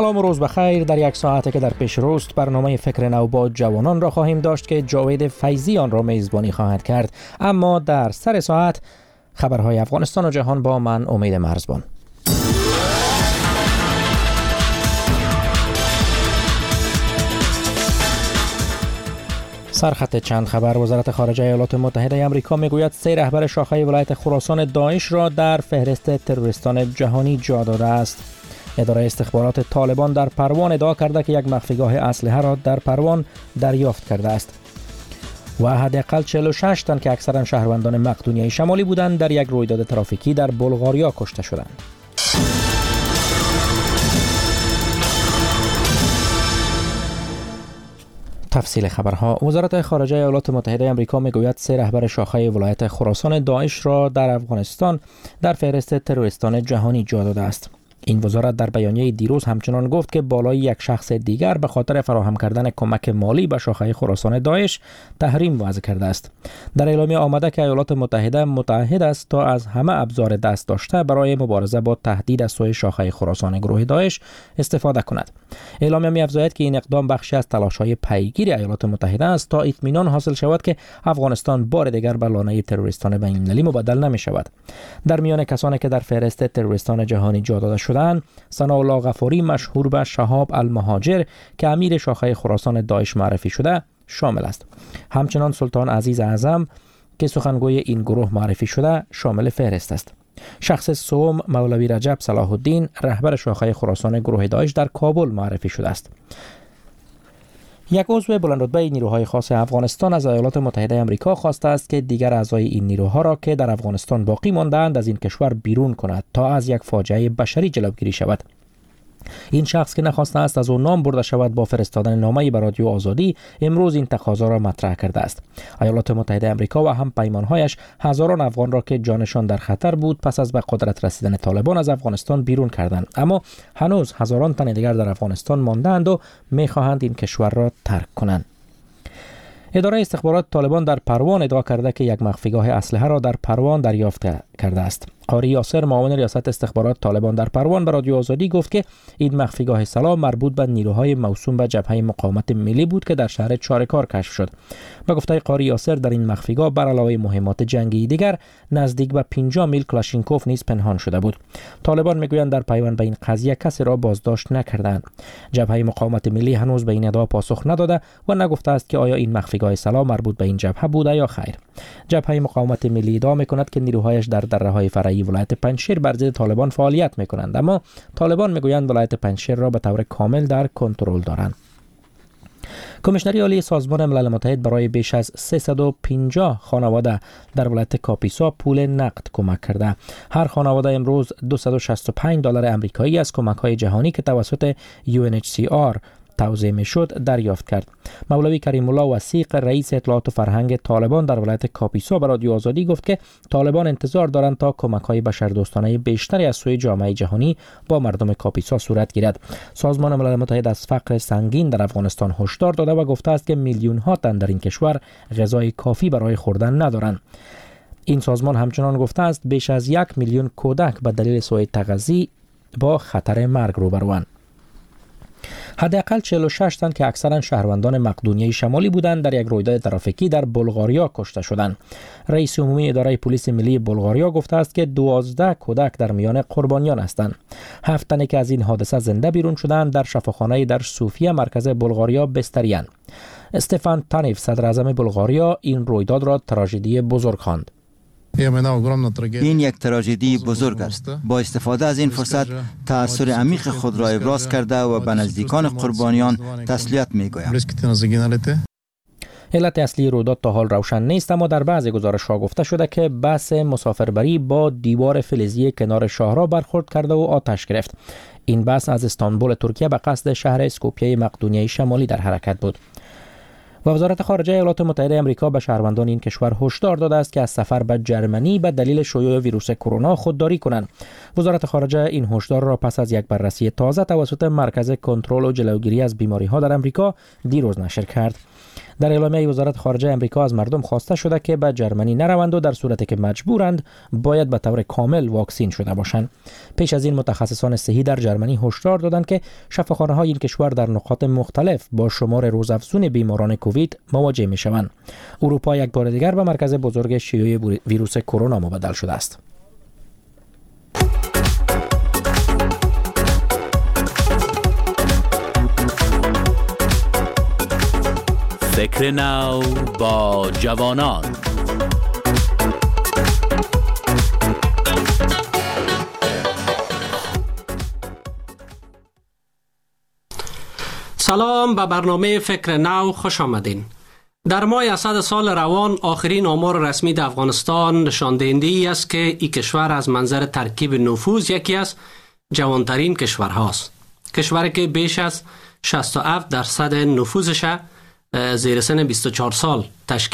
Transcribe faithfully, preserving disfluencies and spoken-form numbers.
سلام و روز بخیر. در یک ساعته که در پیش روست برنامه فکر نو با جوانان را خواهیم داشت که جاوید فیضی آن را میزبانی خواهد کرد. اما در سر ساعت خبرهای افغانستان و جهان با من امید مرزبان. سرخط چند خبر. وزارت خارجه ایالات متحده آمریکا میگوید سه رهبر شاخه ولایت خراسان داعش را در فهرست تروریستان جهانی جا داده است. اداره استخبارات طالبان در پروان ادعا کرده که یک مخفیگاه اسلحه را در پروان دریافت کرده است. و حداقل چهل و شش تن که اکثرا شهروندان مقدونیه شمالی بودند در یک رویداد ترافیکی در بلغاریا کشته شدند. تفصیل خبرها. وزارت خارجه ایالات متحده آمریکا میگوید سه رهبر شاخه ولایت خراسان داعش را در افغانستان در فهرست تروریستان جهانی جا داده است. این وزارت در بیانیه دیروز همچنان گفت که بالای یک شخص دیگر به خاطر فراهم کردن کمک مالی به شاخه خراسان داعش تحریم وضع کرده است. در اعلامیه آمده که ایالات متحده متعهد است تا از همه ابزار دست داشته برای مبارزه با تهدید از سوی شاخه خراسان گروه داعش استفاده کند. اعلامیه می‌افزاید که این اقدام بخشی از تلاش‌های پیگیری ایالات متحده است تا اطمینان حاصل شود که افغانستان بار دیگر به لانه تروریستان بین‌المللی مبدل نمی‌شود. در میان کسانی که در فهرست تروریستان جهانی جا داده شدند ثناءالله غفاری مشهور به شهاب المهاجر که امیر شاخه خراسان داعش معرفی شده شامل است. همچنان سلطان عزیز اعظم که سخنگوی این گروه معرفی شده شامل فهرست است. شخص سوم مولوی رجب صلاح الدین رهبر شاخه خراسان گروه داعش در کابل معرفی شده است. یک عضو بلندرتبه نیروهای خاص افغانستان از ایالات متحده آمریکا خواسته است که دیگر اعضای این نیروها را که در افغانستان باقی مانده‌اند از این کشور بیرون کند تا از یک فاجعه بشری جلوگیری شود. این شخص که نخواسته است از او نام برده شود با فرستادن نامه‌ای به رادیو آزادی امروز این تقاضا را مطرح کرده است. ایالات متحده آمریکا و هم پیمانهایش هزاران افغان را که جانشان در خطر بود پس از به قدرت رسیدن طالبان از افغانستان بیرون کردند، اما هنوز هزاران تن دیگر در افغانستان مانده‌اند و می‌خواهند این کشور را ترک کنند. اداره استخبارات طالبان در پروان ادعا کرده که یک مخفیگاه اسلحه را در پروان دریافت کرده است. قاری یاسر معاون ریاست استخبارات طالبان در پروان به رادیو آزادی گفت که این مخفیگاه سلاح مربوط به نیروهای موسوم به جبهه مقاومت ملی بود که در شهر چارکار کشف شد. به گفته قاری یاسر در این مخفیگاه بر علاوه مهمات جنگی دیگر نزدیک به پنجاه میل کلاشینکوف نیز پنهان شده بود. طالبان میگویند در پیوند به این قضیه کسی را بازداشت نکردند. جبهه مقاومت ملی هنوز به این ادعا پاسخ نداده و نگفته است که آیا این مخفیگاه سلاح مربوط به این جبهه بوده یا خیر. جبهه مقاومت ملی ادعا میکند که نیروهایش در دره‌های فرعی ولایت پنجشیر بر ضد طالبان فعالیت میکنند، اما طالبان میگویند ولایت پنجشیر را به طور کامل در کنترل دارند. کمیشنری عالی سازمان ملل متحد برای بیش از سیصد و پنجاه خانواده در ولایت کاپیسا پول نقد کمک کرده. هر خانواده امروز دویست و شصت و پنج دلار آمریکایی از کمک‌های جهانی که توسط یو ان اچ سی آر توزیع میشد دریافت کرد. مولوی کریم الله وثیق رئیس اطلاعات و فرهنگ طالبان در ولایت کاپیسا به رادیو آزادی گفت که طالبان انتظار دارند تا کمک‌های بشردوستانه بیشتری از سوی جامعه جهانی با مردم کاپیسا صورت گیرد. سازمان ملل متحد از فقر سنگین در افغانستان هشدار داده و گفته است که میلیون ها تن در این کشور غذای کافی برای خوردن ندارند. این سازمان همچنان گفته است بیش از یک میلیون کودک به دلیل سوء تغذیه با خطر مرگ روبروند. حداقل چهل و شش تن که اکثرا شهروندان مقدونیه شمالی بودند در یک رویداد ترافیکی در بلغاریا کشته شدند. رئیس عمومی اداره پلیس ملی بلغاریا گفته است که دوازده کودک در میان قربانیان هستند. هفت تنی که از این حادثه زنده بیرون شدند در شفاخانه در صوفیه مرکز بلغاریا بستریان. استفان تانیف صدر اعظم بلغاریا این رویداد را تراژدی بزرگ خواند. این یک تراژدی بزرگ است. با استفاده از این فرصت تأثیر عمیق خود را ابراز کرده و به نزدیکان قربانیان تسلیت می‌گویم. علت اصلی رویداد تا حال روشن نیست، اما در بعضی گزارش‌ها گفته شده که بس مسافربری با دیوار فلزی کنار شاهراه برخورد کرده و آتش گرفت. این بس از استانبول ترکیه به قصد شهر اسکوپیه مقدونیه شمالی در حرکت بود. و وزارت خارجه ایالات متحده آمریکا به شهروندان این کشور هشدار داده است که از سفر به جرمنی به دلیل شیوع ویروس کرونا خودداری کنند. وزارت خارجه این هشدار را پس از یک بررسی تازه توسط مرکز کنترل و جلوگیری از بیماری‌ها در آمریکا دیروز نشر کرد. در اعلامیه وزارت خارجه امریکا از مردم خواسته شده که به جرمنی نروند و در صورتی که مجبورند باید به طور کامل واکسین شده باشند. پیش از این متخصصان صحی در جرمنی هشدار دادند که شفاخانه‌های این کشور در نقاط مختلف با شمار روزافزون بیماران کووید مواجه می‌شوند. اروپا یک بار دیگر به مرکز بزرگ شیوع ویروس کرونا مبدل شده است. فکر نو با جوانان. سلام، به برنامه فکر نو خوش آمدین. در ماه اسد سال روان آخرین آمار رسمی در افغانستان نشان دهنده ای است که این کشور از منظر ترکیب نفوذ یکی از جوانترین کشورهاست. کشوری که بیش از شصت و هفت درصد نفوذش زیر سن بیست و چهار سال تشکیل